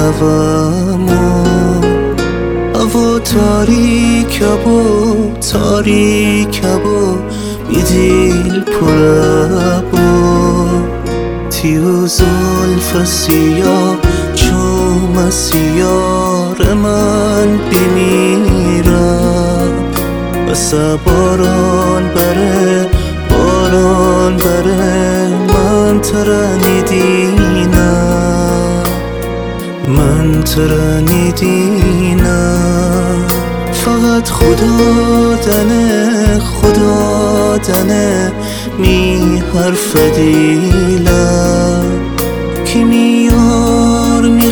هوامو هوا تاریکبو میدیل پربو تیو زلف سیاه چوم سیار من بمیرم بسه باران بره من تره ندینم فقط خدا دنه می حرف دیلم کی میار می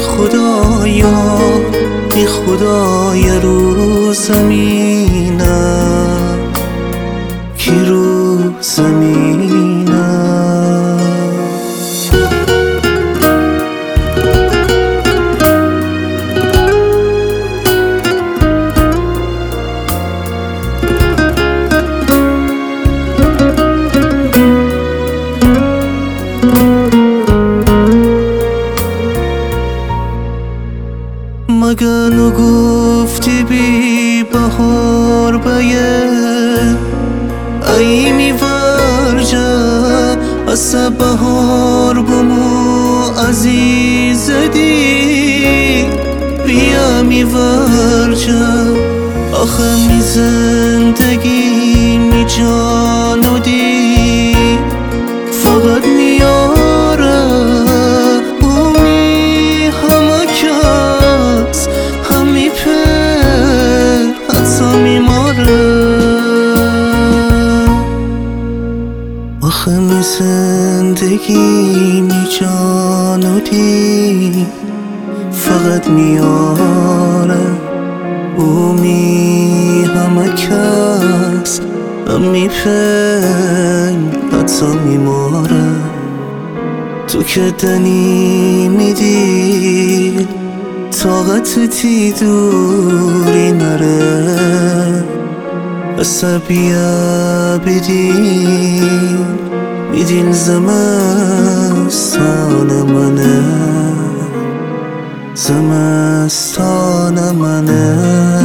خدای رو زمینم کی رو زمینم مگه نگفتی بی بهار بیه ای می ورجه از بهار بمو عزیز دی بیا می ورجه آخه می زندگی می جانو دی فقط میاره اومی همه کس همی پر حدسا میماره آخه می زندگی می جانو دی فقط میاره اومی همه کس همی پر حدسا میماره تو که دنی میدی طاقتتی دوری نره عصبیه بدین میدین زمستان منه